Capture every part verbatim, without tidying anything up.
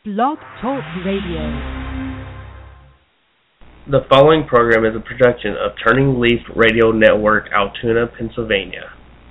Blog Talk Radio. The following program is a production of Turning Leaf Radio Network, Altoona, Pennsylvania.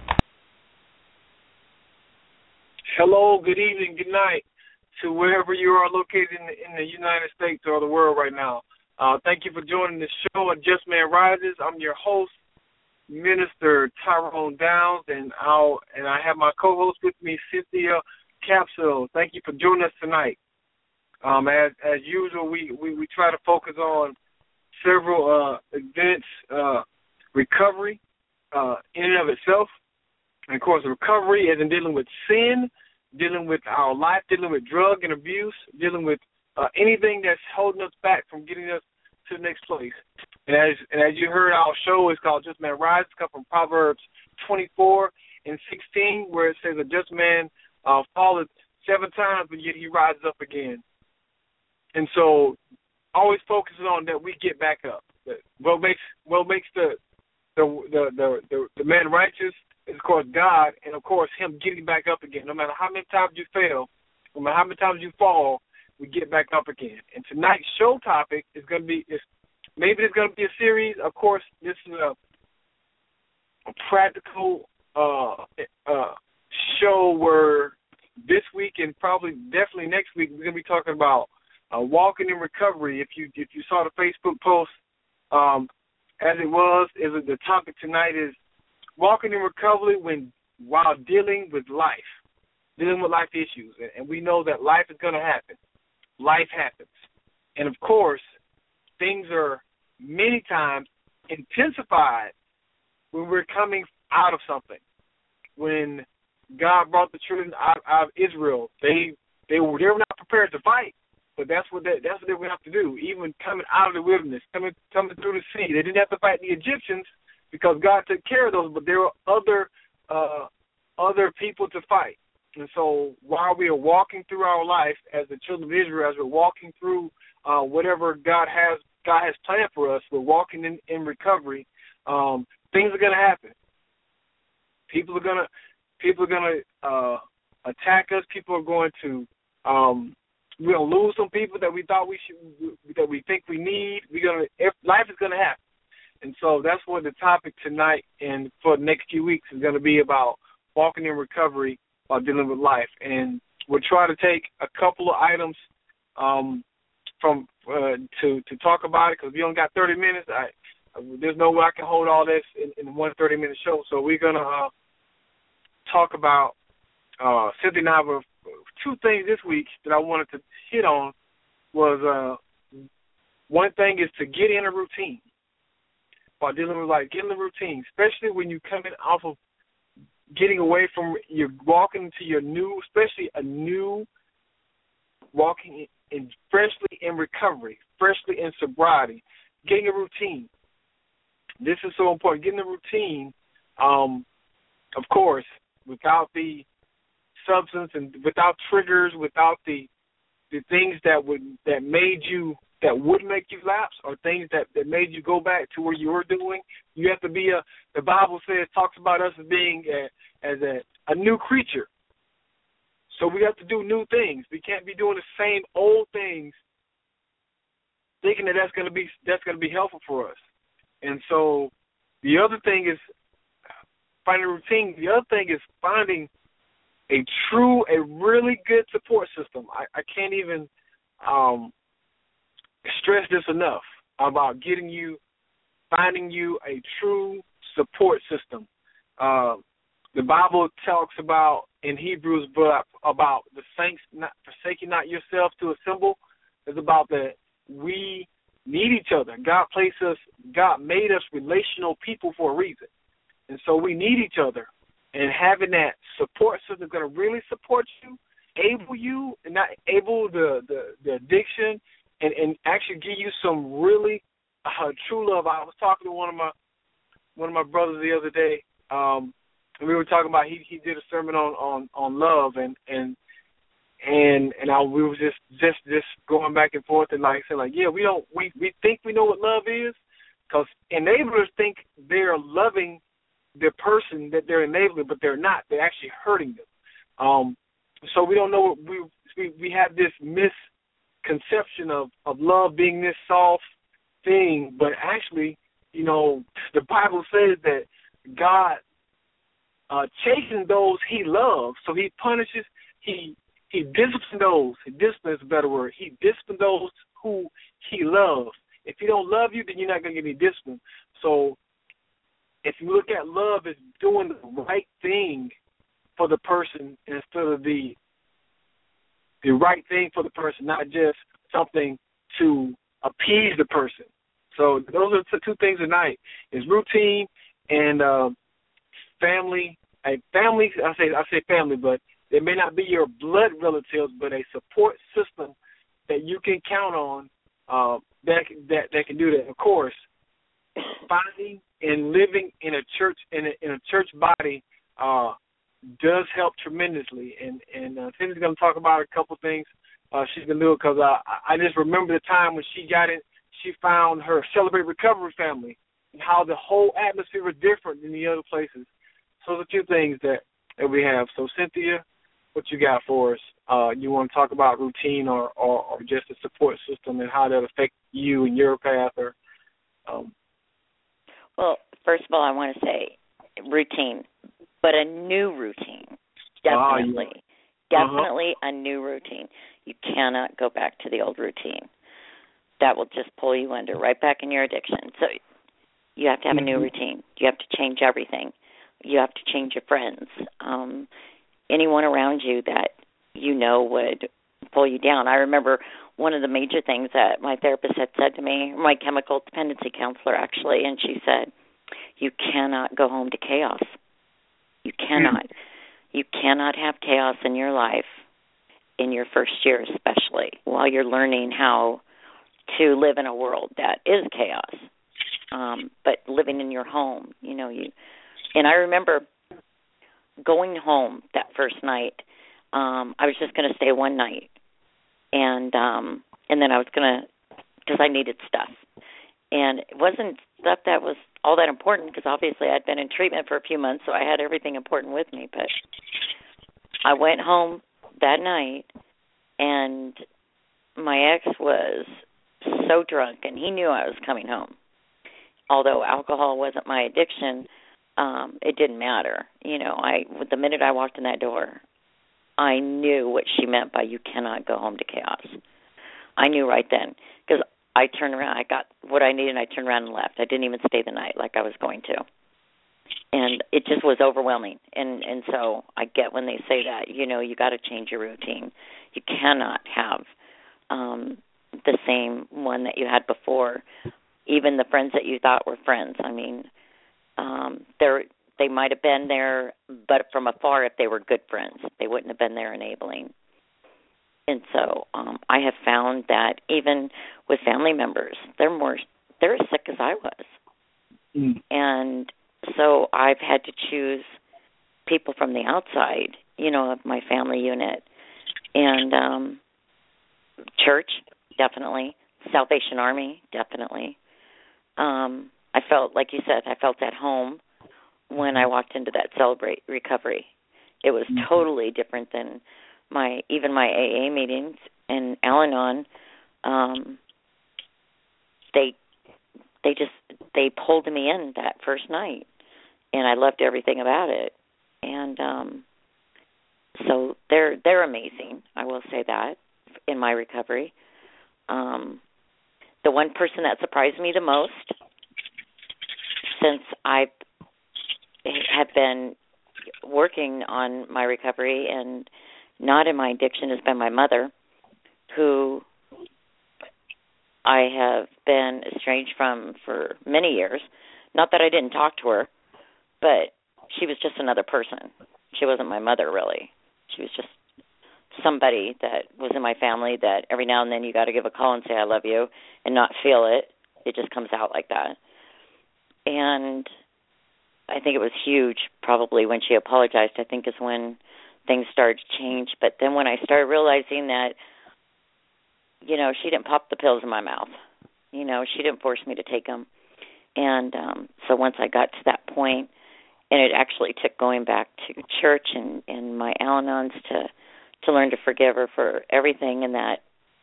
Hello, good evening, good night to wherever you are located in the, in the United States or the world right now. Uh, thank you for joining the show at Just Man Rises. I'm your host, Minister Tyrone Downs, and I'll and I have my co-host with me, Cynthia Capsule. Thank you for joining us tonight. Um, as as usual, we, we, we try to focus on several uh, events, uh, recovery uh, in and of itself, and of course recovery as in dealing with sin, dealing with our life, dealing with drug and abuse, dealing with uh, anything that's holding us back from getting us to the next place. And as and as you heard, our show is called Just Man Rise. It comes from Proverbs twenty-four and sixteen, where it says, "A just man uh, falleth seven times, but yet he rises up again." And so, always focusing on that we get back up. What makes what makes the the the the, the, the man righteous is, of course, God, and of course, Him getting back up again. No matter how many times you fail, no matter how many times you fall, we get back up again. And tonight's show topic is going to be is maybe it's going to be a series. Of course, this is a, a practical uh, uh, show where this week and probably definitely next week we're going to be talking about Uh, walking in recovery. If you if you saw the Facebook post, um, as it was, is the topic tonight is walking in recovery when while dealing with life, dealing with life issues, and, and we know that life is going to happen. Life happens, and of course, things are many times intensified when we're coming out of something. When God brought the children out, out of Israel, they they were they were not prepared to fight. But that's what they, that's what they would have to do. Even coming out of the wilderness, coming coming through the sea, they didn't have to fight the Egyptians because God took care of those. But there were other uh, other people to fight. And so while we are walking through our life as the children of Israel, as we're walking through uh, whatever God has God has planned for us, we're walking in, in recovery. Um, things are going to happen. People are gonna people are gonna uh, attack us. People are going to um, We're gonna lose some people that we thought we should, that we think we need. We're gonna, if life is gonna happen, and so that's what the topic tonight and for the next few weeks is gonna be about: walking in recovery while dealing with life. And we'll try to take a couple of items um, from uh, to to talk about it because we only got thirty minutes. I, there's no way I can hold all this in, in one thirty minute show. So we're gonna uh, talk about uh, Cynthia and I were. Two things this week that I wanted to hit on was uh, one thing is to get in a routine while dealing with life. Get in the routine, especially when you're coming off of getting away from, you're walking into your new, especially a new walking in, in freshly in recovery, freshly in sobriety, getting a routine. This is so important. Getting a routine, um, of course, without the substance and without triggers, without the the things that would that made you that would make you lapse, or things that, that made you go back to where you were doing. You have to be a. The Bible says talks about us as being a, as a, a new creature. So we have to do new things. We can't be doing the same old things, thinking that that's going to be that's going to be helpful for us. And so the other thing is finding a routine. The other thing is finding a true, a really good support system. I, I can't even um, stress this enough about getting you, finding you a true support system. Uh, the Bible talks about in Hebrews about, about the saints not forsaking not yourself to assemble. It's about that we need each other. God placed us, God made us relational people for a reason. And so we need each other. And having that support system is going to really support you, able you, and not able the, the, the addiction, and, and actually give you some really uh, true love. I was talking to one of my one of my brothers the other day, um, and we were talking about he he did a sermon on, on, on love, and and and and I, we were just, just just going back and forth, and like I said, like yeah, we don't we, we think we know what love is, because enablers think they're loving the person that they're enabling, but they're not. They're actually hurting them. Um, so we don't know. We we, we have this mis perception of, of love being this soft thing, but actually, you know, the Bible says that God uh, chastens those he loves. So he punishes, he he disciplines those. He disciplines is a better word. He disciplines those who he loves. If he don't love you, then you're not going to get any discipline. So if you look at love as doing the right thing for the person instead of the the right thing for the person, not just something to appease the person. So those are the two things tonight: is routine and uh, family. A family, I say I say family, but they may not be your blood relatives, but a support system that you can count on uh, that that that can do that. Of course, finding and living in a church in a, in a church body uh, does help tremendously. And and uh, Cindy's going to talk about a couple things. Uh, she's going to do it because uh, I just remember the time when she got in. She found her Celebrate Recovery family and how the whole atmosphere was different than the other places. So there's a few things that, that we have. So, Cynthia, what you got for us? Uh, you want to talk about routine or, or, or just a support system and how that affects you and your path? Or um... Well, first of all, I want to say routine, but a new routine. Definitely. Ah, yeah. Definitely uh-huh. a new routine. You cannot go back to the old routine. That will just pull you under, right back in your addiction. So you have to have a new routine. You have to change everything. You have to change your friends. Um, anyone around you that you know would pull you down. I remember one of the major things that my therapist had said to me, my chemical dependency counselor actually, and she said, you cannot go home to chaos. You cannot. You cannot have chaos in your life in your first year especially, while you're learning how to live in a world that is chaos. Um, but living in your home, you know, you and I remember going home that first night. Um, I was just going to stay one night, and um, and then I was going to, because I needed stuff, and it wasn't stuff that was all that important because obviously I'd been in treatment for a few months, so I had everything important with me. But I went home that night, and my ex was so drunk, and he knew I was coming home. Although alcohol wasn't my addiction, um, it didn't matter. You know, I the minute I walked in that door, I knew what she meant by you cannot go home to chaos. I knew right then because I turned around, I got what I needed, and I turned around and left. I didn't even stay the night like I was going to. And it just was overwhelming. And, and so I get when they say that, you know, you got to change your routine. You cannot have um, the same one that you had before. Even the friends that you thought were friends. I mean, um, they're, they might have been there, but from afar if they were good friends. They wouldn't have been there enabling. And so um, I have found that even with family members, they're more, they're as sick as I was. Mm. And so I've had to choose people from the outside, you know, of my family unit. And um, church, definitely. Salvation Army, definitely. Um, I felt, like you said, I felt at home when I walked into that Celebrate Recovery. It was mm-hmm. totally different than my, even my A A meetings and Al-Anon. Um, they, they just, they pulled me in that first night, and I loved everything about it. And um, so they're they're amazing. I will say that in my recovery. Um, the one person that surprised me the most since I have been working on my recovery and not in my addiction has been my mother, who I have been estranged from for many years. Not that I didn't talk to her, but she was just another person. She wasn't my mother, really. She was just somebody that was in my family that every now and then you got to give a call and say I love you and not feel it. It just comes out like that. And I think it was huge probably when she apologized, I think is when things started to change. But then when I started realizing that, you know, she didn't pop the pills in my mouth. You know, she didn't force me to take them. And um, so once I got to that point, and it actually took going back to church and, and my Al-Anons to, to learn to forgive her for everything, and that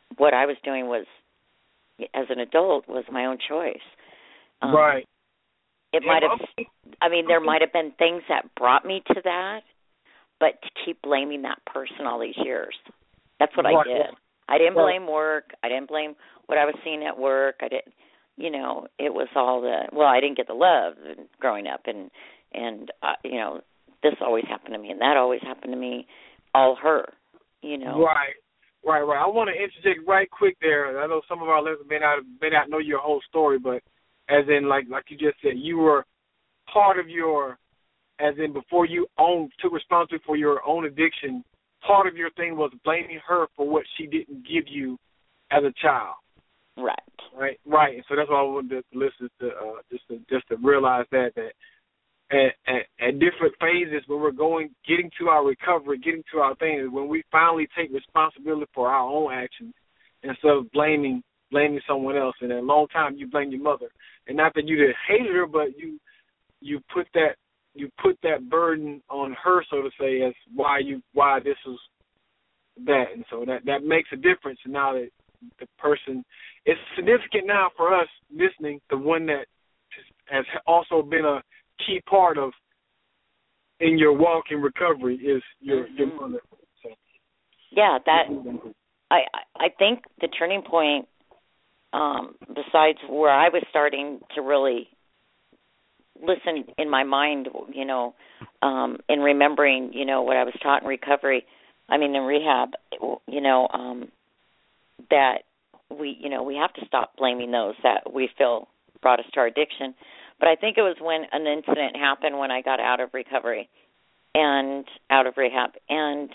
what I was doing was, as an adult, was my own choice. Um, right. It Yeah, might have, I mean, there might have been things that brought me to that, but to keep blaming that person all these years, that's what right. I did. I didn't Right. blame work. I didn't blame what I was seeing at work. I didn't, you know, it was all the, well, I didn't get the love growing up, and, and uh, you know, this always happened to me, and that always happened to me, all her, you know. Right, right, right. I want to interject right quick there. I know some of our listeners may not, may not know your whole story, but as in, like like you just said, you were part of your, as in before you owned, took responsibility for your own addiction, part of your thing was blaming her for what she didn't give you as a child. Right. Right, right. And so that's why I wanted the listeners to uh, just to just to realize that that at, at, at different phases when we're going, getting to our recovery, getting to our things, when we finally take responsibility for our own actions instead of blaming blaming someone else. And in a long time, you blame your mother, and not that you did hated her, but you you put that you put that burden on her, so to say, as why you why this is that, and so that that makes a difference. Now that the person, it's significant now for us listening, the one that has also been a key part of in your walk in recovery is your mm-hmm. your mother. So. Yeah, that I I think the turning point, um, besides where I was starting to really listen in my mind, you know, um, in remembering, you know, what I was taught in recovery, I mean in rehab, you know, um, that we, you know, we have to stop blaming those that we feel brought us to our addiction. But I think it was when an incident happened when I got out of recovery and out of rehab, and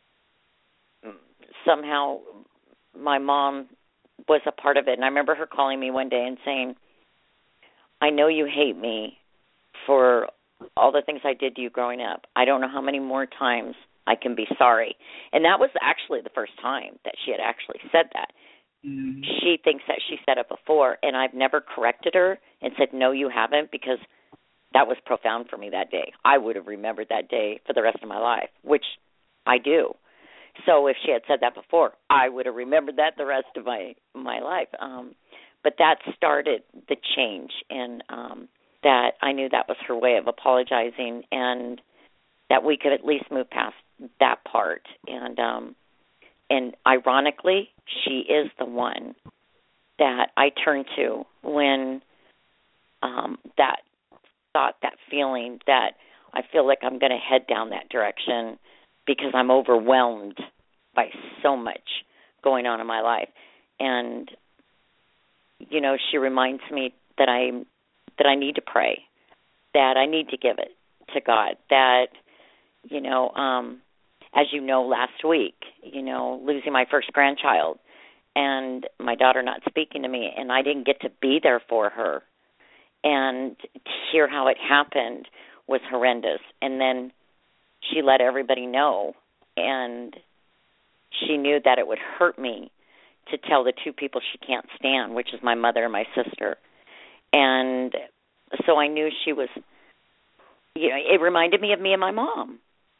somehow my mom was a part of it. And I remember her calling me one day and saying, I know you hate me for all the things I did to you growing up. I don't know how many more times I can be sorry. And that was actually the first time that she had actually said that. Mm-hmm. She thinks that she said it before, and I've never corrected her and said, no, you haven't, because that was profound for me that day. I would have remembered that day for the rest of my life, which I do. So if she had said that before, I would have remembered that the rest of my, my life. Um, but that started the change, and um, that I knew that was her way of apologizing, and that we could at least move past that part. And um, and ironically, she is the one that I turn to when um, that thought, that feeling that I feel like I'm going to head down that direction because I'm overwhelmed by so much going on in my life. And, you know, she reminds me that I that I need to pray, that I need to give it to God, that, you know, um, as you know, last week, you know, losing my first grandchild and my daughter not speaking to me, and I didn't get to be there for her. And to hear how it happened was horrendous. And then she let everybody know, and she knew that it would hurt me to tell the two people she can't stand, which is my mother and my sister. And so I knew she was, you know, it reminded me of me and my mom.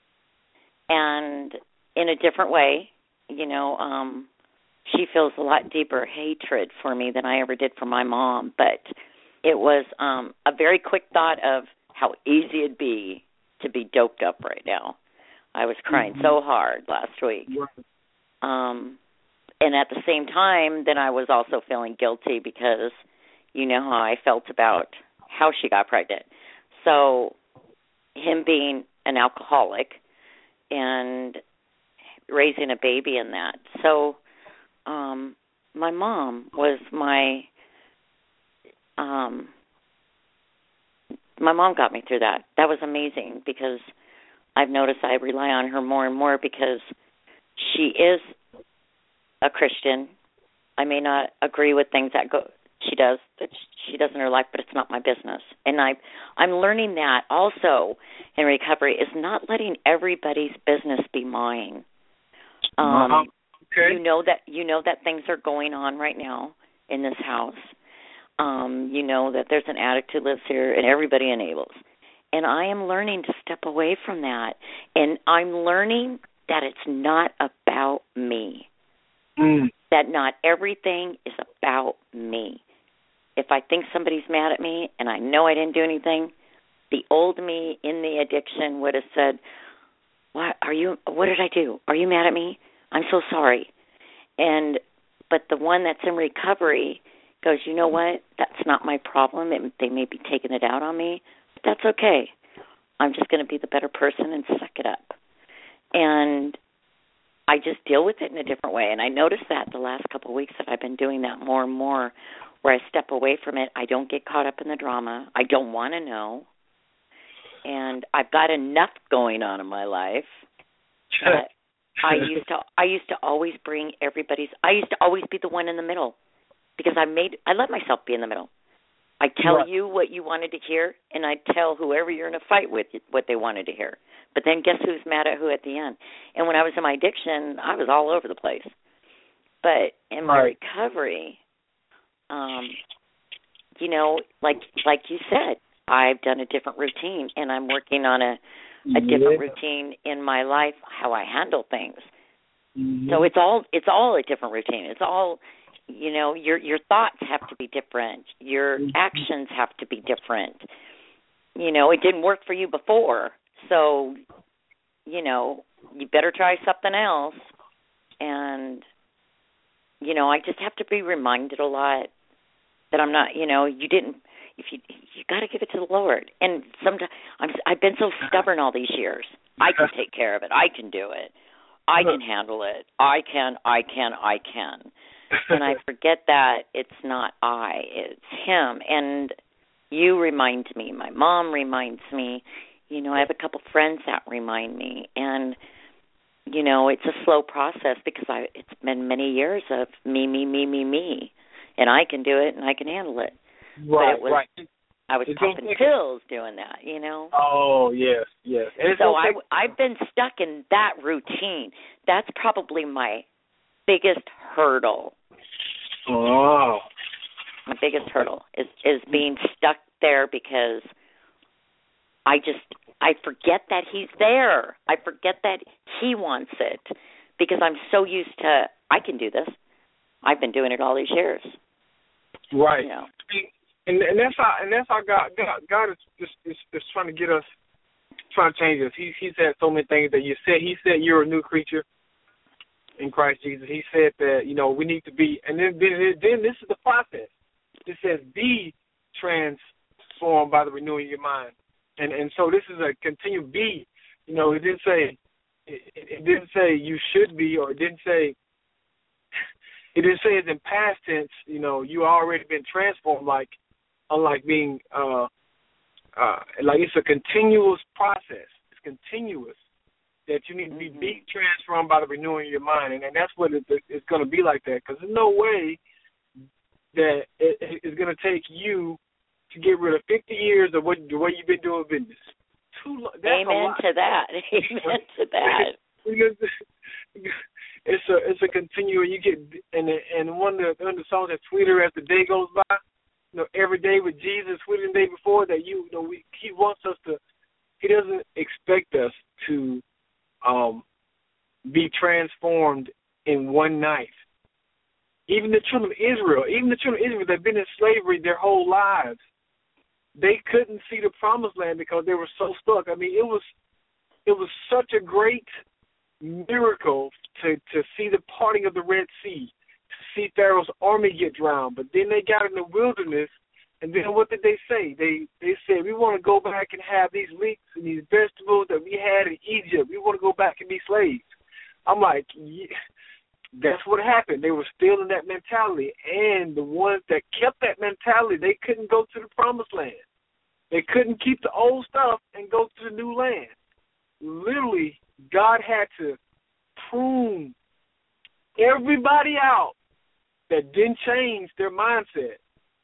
And in a different way, you know, um, she feels a lot deeper hatred for me than I ever did for my mom. But it was um, a very quick thought of how easy it'd be to be doped up right now. I was crying mm-hmm. so hard last week. Um, and at the same time, then I was also feeling guilty because you know how I felt about how she got pregnant. So him being an alcoholic and raising a baby in that. So um, my mom was my, um, my mom got me through that. That was amazing because I've noticed I rely on her more and more because she is a Christian. I may not agree with things that go she does that she does in her life, but it's not my business. And I I'm learning that also in recovery is not letting everybody's business be mine. Um, uh-huh. Okay. You know that you know that things are going on right now in this house. Um, you know that there's an addict who lives here, and everybody enables. And I am learning to step away from that, and I'm learning that it's not about me. Mm. that not everything is about me. If I think somebody's mad at me and I know I didn't do anything, the old me in the addiction would have said, "What are you? What did I do? Are you mad at me? I'm so sorry." And but the one that's in recovery goes, "You know what? That's not my problem. It, they may be taking it out on me, but that's okay. I'm just going to be the better person and suck it up." And I just deal with it in a different way. And I noticed that the last couple of weeks that I've been doing that more and more, where I step away from it. I don't get caught up in the drama. I don't want to know. And I've got enough going on in my life that I used to I used to always bring everybody's I used to always be the one in the middle, because I made I let myself be in the middle. I tell right. you what you wanted to hear, and I tell whoever you're in a fight with what they wanted to hear. But then guess who's mad at who at the end? And when I was in my addiction, I was all over the place. But in my right. recovery, um, you know, like like you said, I've done a different routine, and I'm working on a, a different yeah. routine in my life, how I handle things. Mm-hmm. So it's all it's all a different routine. It's all, you know, your your thoughts have to be different. Your mm-hmm. actions have to be different. You know, it didn't work for you before, so, you know, you better try something else. And, you know, I just have to be reminded a lot that I'm not, you know, you didn't, if you, you got to give it to the Lord. And sometimes I'm, I've been so stubborn all these years. I can take care of it. I can do it. I can handle it. I can, I can, I can. And I forget that it's not I, it's Him. And you remind me. My mom reminds me. You know, I have a couple friends that remind me. And, you know, it's a slow process because I it's been many years of me, me, me, me, me. And I can do it and I can handle it. Right, but it was, right. I was it's popping pills doing that, you know. Oh, yes, yes. And so I, I've been stuck in that routine. That's probably my biggest hurdle. Oh. My biggest hurdle is, is being stuck there because I just, I forget that He's there. I forget that He wants it because I'm so used to, I can do this. I've been doing it all these years. Right. You know. And and that's how and that's how God God, God is just is, is trying to get us, trying to change us. He he said so many things that you said. He said you're a new creature in Christ Jesus. He said that, you know, we need to be, and then then, then this is the process. It says be transformed by the renewing of your mind. And and so this is a continued be. You know, it didn't say it, it didn't say you should be, or it didn't say it didn't say it's in past tense. You know, you already been transformed. Like unlike being uh, uh, like it's a continuous process. It's continuous that you need to be, be transformed by the renewing of your mind, and, and that's what it, it's going to be like that. Because there's no way that it, it's going to take you to get rid of fifty years of what the way you've been doing business. Too long. That's Amen to that. Amen to that. It's a it's a continuum. You get and and one of the, one of the songs that sweeter as the day goes by. You know, every day with Jesus, sweeter than the day before. That you, you know, we, He wants us to. He doesn't expect us to um, be transformed in one night. Even the children of Israel, even the children of Israel that've been in slavery their whole lives, they couldn't see the promised land because they were so stuck. I mean, it was it was such a great miracle to, to see the parting of the Red Sea, to see Pharaoh's army get drowned. But then they got in the wilderness, and then what did they say? They they said, we want to go back and have these leeks and these vegetables that we had in Egypt. We want to go back and be slaves. I'm like, yeah. That's what happened. They were still in that mentality. And the ones that kept that mentality, they couldn't go to the promised land. They couldn't keep the old stuff and go to the new land. Literally, God had to prune everybody out that didn't change their mindset.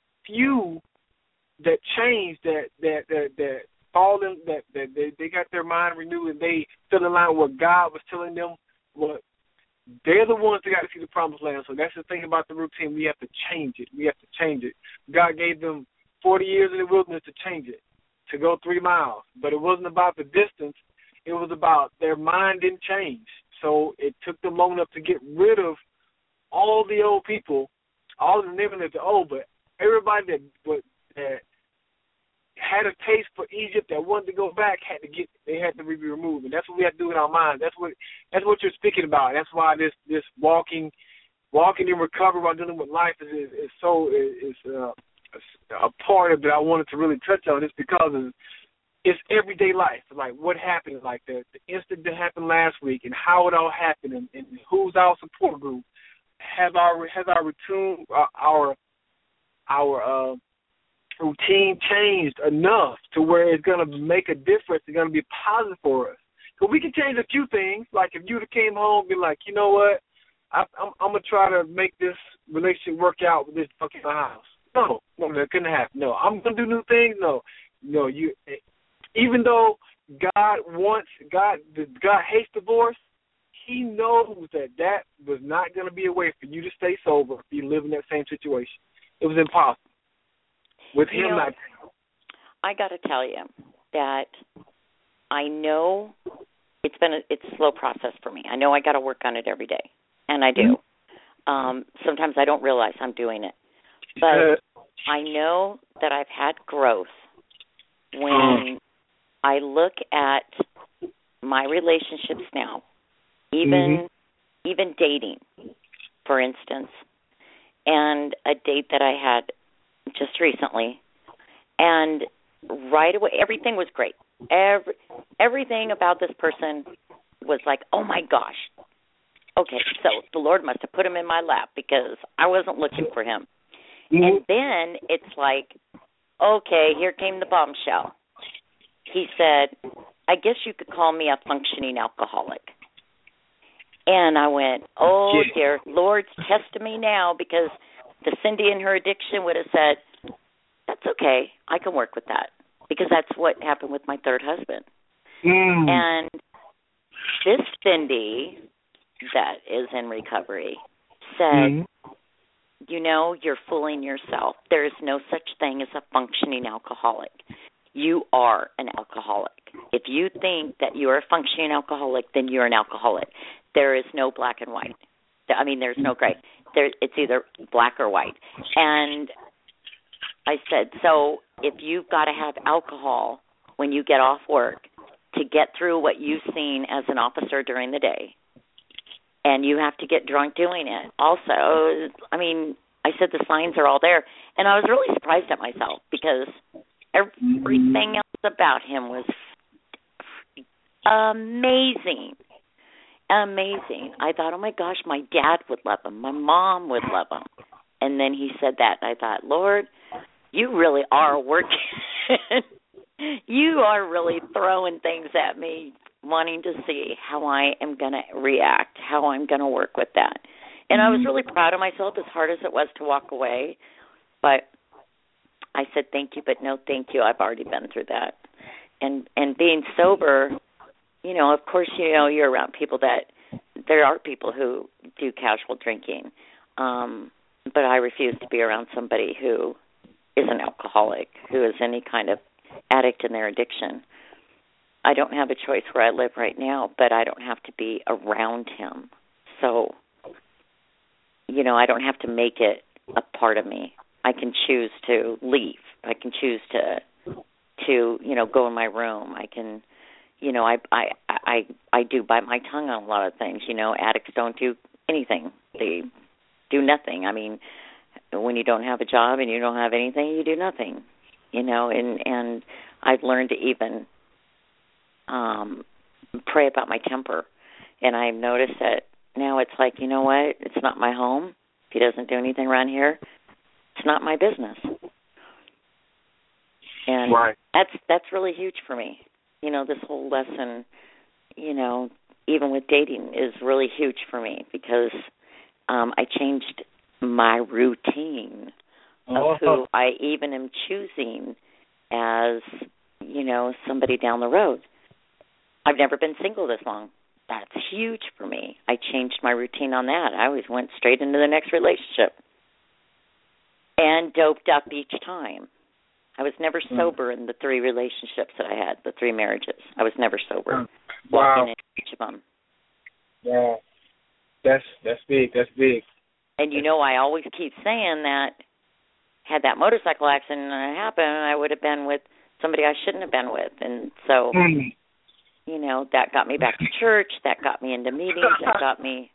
Few that changed, that that that that fall in, that that they, they got their mind renewed and they fell in line with what God was telling them. What they're the ones that got to see the promised land. So that's the thing about the routine. We have to change it. We have to change it. God gave them forty years in the wilderness to change it, to go three miles. But it wasn't about the distance. It was about their mind didn't change. So it took them long enough to get rid of all all the old people, all of them living at the old, but everybody that, but, that had a taste for Egypt that wanted to go back had to get, they had to be removed. And that's what we have to do in our minds. That's what, that's what you're speaking about. That's why this, this walking, walking in recovery while dealing with life is, is, is so, is, is uh, a part of it I wanted to really touch on. It's because of, it's everyday life, like what happened, like the, the incident that happened last week, and how it all happened, and, and who's our support group. Has our has our routine uh, our our uh, routine changed enough to where it's gonna make a difference? It's gonna be positive for us. Because we can change a few things. Like if you'd have came home and be like, you know what, I, I'm, I'm gonna try to make this relationship work out with this fucking house. No, no, that couldn't happen. No, I'm gonna do new things. No, no, you. Even though God wants, God, God hates divorce, He knows that that was not going to be a way for you to stay sober if you live in that same situation. It was impossible. With you Him know, not. I got to tell you that I know it's been a, it's a slow process for me. I know I got to work on it every day, and I do. Mm-hmm. Um, sometimes I don't realize I'm doing it, but uh, I know that I've had growth when I look at my relationships now, even mm-hmm. even dating, for instance, and a date that I had just recently, and right away everything was great. Every everything about this person was like, oh my gosh. Okay, so the Lord must have put him in my lap because I wasn't looking for him. Mm-hmm. And then it's like, okay, here came the bombshell. He said, I guess you could call me a functioning alcoholic. And I went, oh, dear, Lord's testing me now, because the Cindy in her addiction would have said, that's okay, I can work with that, because that's what happened with my third husband. Mm. And this Cindy that is in recovery said, mm. you know, you're fooling yourself. There is no such thing as a functioning alcoholic. You are an alcoholic. If you think that you are a functioning alcoholic, then you're an alcoholic. There is no black and white. I mean, there's no gray. There, it's either black or white. And I said, so if you've got to have alcohol when you get off work to get through what you've seen as an officer during the day, and you have to get drunk doing it also, I mean, I said the signs are all there. And I was really surprised at myself, because everything else about him was amazing. Amazing. I thought, oh, my gosh, my dad would love him. My mom would love him. And then he said that, and I thought, Lord, you really are working. You are really throwing things at me, wanting to see how I am going to react, how I'm going to work with that. And I was really proud of myself, as hard as it was to walk away. But I said, thank you, but no thank you. I've already been through that. And and being sober, you know, of course, you know, you're around people that, there are people who do casual drinking. Um, but I refuse to be around somebody who is an alcoholic, who is any kind of addict in their addiction. I don't have a choice where I live right now, but I don't have to be around him. So, you know, I don't have to make it a part of me. I can choose to leave. I can choose to, to you know, go in my room. I can, you know, I, I, I, I do bite my tongue on a lot of things. You know, addicts don't do anything. They do nothing. I mean, when you don't have a job and you don't have anything, you do nothing. You know, and and I've learned to even um, pray about my temper, and I've noticed that now it's like, you know what? It's not my home. If he doesn't do anything around here, it's not my business. And right. that's that's really huge for me. You know, this whole lesson, you know, even with dating, is really huge for me, because um, I changed my routine of who I even am choosing as, you know, somebody down the road. I've never been single this long. That's huge for me. I changed my routine on that. I always went straight into the next relationship and doped up each time. I was never sober in the three relationships that I had, the three marriages. I was never sober. Wow. Walking in each of them. Yeah. That's, that's big. That's big. And you know, I always keep saying that had that motorcycle accident happened, I would have been with somebody I shouldn't have been with. And so, mm. you know, that got me back to church. That got me into meetings. That got me,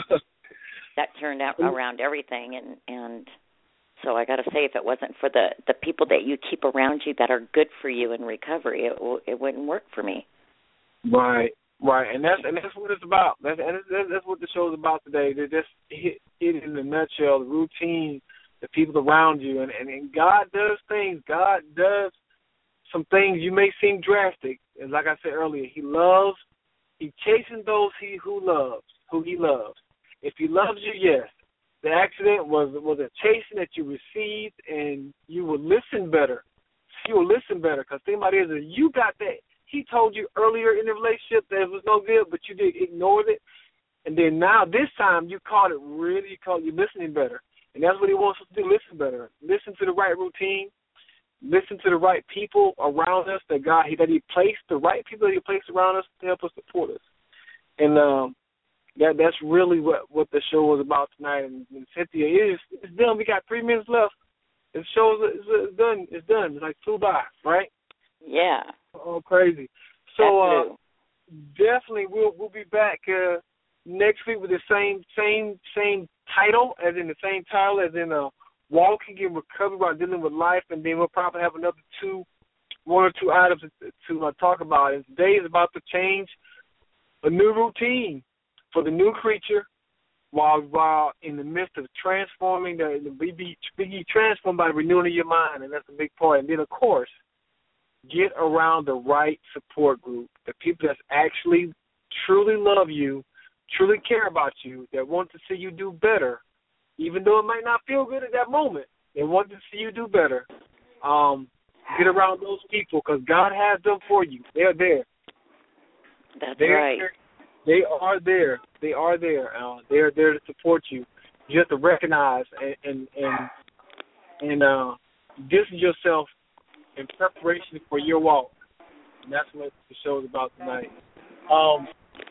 that turned out around everything. And, and so I got to say, if it wasn't for the, the people that you keep around you that are good for you in recovery, it, it wouldn't work for me. Right. Right, and that's and that's what it's about. That's and that's, that's what the show's about today. They just hit, hit in a nutshell, the routine, the people around you, and, and and God does things. God does some things you may seem drastic, and like I said earlier, He loves, He chastens those He who loves, who He loves. If He loves you, yes, the accident was was a chasing that you received, and you will listen better. You will listen better, because think about it is you got that. He told you earlier in the relationship that it was no good, but you did ignore it. And then now, this time, you caught it really, you caught you listening better. And that's what He wants us to do, listen better. Listen to the right routine. Listen to the right people around us that God, that He placed, the right people that He placed around us to help us support us. And um, that that's really what, what the show was about tonight. And, and Cynthia, it is, it's done. We got three minutes left. The show is it's done. It's done. It's like flew by, right? Yeah. Oh, crazy. So uh, definitely we'll we'll be back uh, next week with the same same same title, as in the same title as in uh, Walking in Recovery while Dealing with Life, and then we'll probably have another two, one or two items to, to uh, talk about. And today is about to change a new routine for the new creature while while in the midst of transforming, the, the be, be, be transformed by the renewing of your mind, and that's a big part. And then, of course, get around the right support group, the people that actually truly love you, truly care about you, that want to see you do better, even though it might not feel good at that moment. They want to see you do better. Um, get around those people, because God has them for you. They're there. That's They're right. There. They are there. They are there. Uh, they're there to support you. You have to recognize and and and, and uh, distance yourself in preparation for your walk. And that's what the show is about tonight. Um,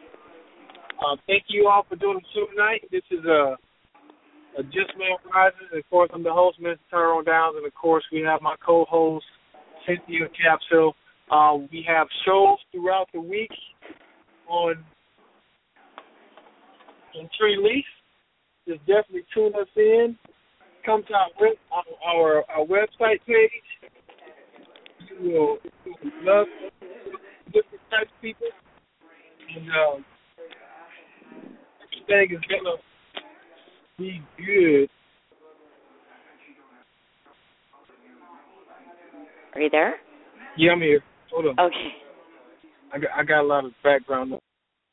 uh, thank you all for doing the show tonight. This is a, a Just Man Rises. Of course, I'm the host, Mister Tyrone Downs, and of course, we have my co-host, Cynthia Capsule. Uh, we have shows throughout the week on, on Tree Leaf. Just definitely tune us in. Come to our, our, our website page. You will, you will love different types of people, and um, everything is gonna be good. Are you there? Yeah, I'm here. Hold on. Okay. I got I got a lot of background noise.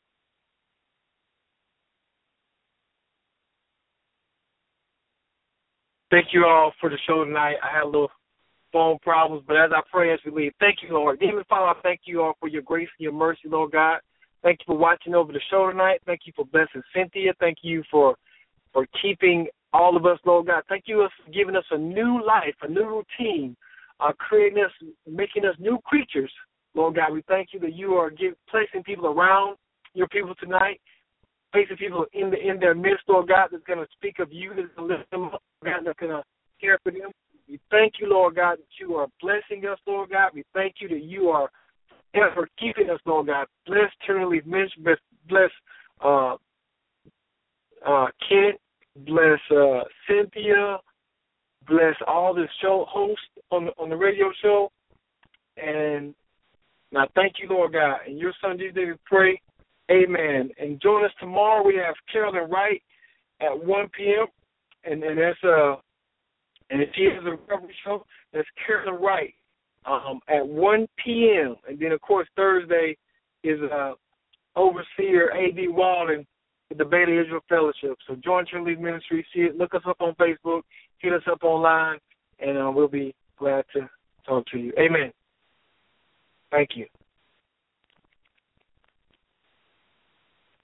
Thank you all for the show tonight. I had a little phone problems, but as I pray as we leave, thank you, Lord. Heavenly Father, I thank you all for your grace and your mercy, Lord God. Thank you for watching over the show tonight. Thank you for blessing Cynthia. Thank you for for keeping all of us, Lord God. Thank you for giving us a new life, a new routine, uh, creating us, making us new creatures, Lord God. We thank you that you are give, placing people around your people tonight, placing people in the in their midst, Lord God, that's going to speak of you, that's going to lift them up, God, that's going to care for them. We thank you, Lord God, that you are blessing us, Lord God. We thank you that you are ever keeping us, Lord God. Bless Turning Leaf Ministry, bless, bless uh, uh, Kent, bless uh, Cynthia, bless all the show hosts on the, on the radio show. And now thank you, Lord God. In your Son, Jesus' name we pray. Amen. And join us tomorrow. We have Carolyn Wright at one p.m. And, and that's uh, and if she has a recovery show, that's Carolyn Wright um, at one p.m. And then, of course, Thursday is uh, Overseer A D Walden with the Beta Israel Fellowship. So join Turning Leaf Ministry. See it. Look us up on Facebook. Hit us up online, and uh, we'll be glad to talk to you. Amen.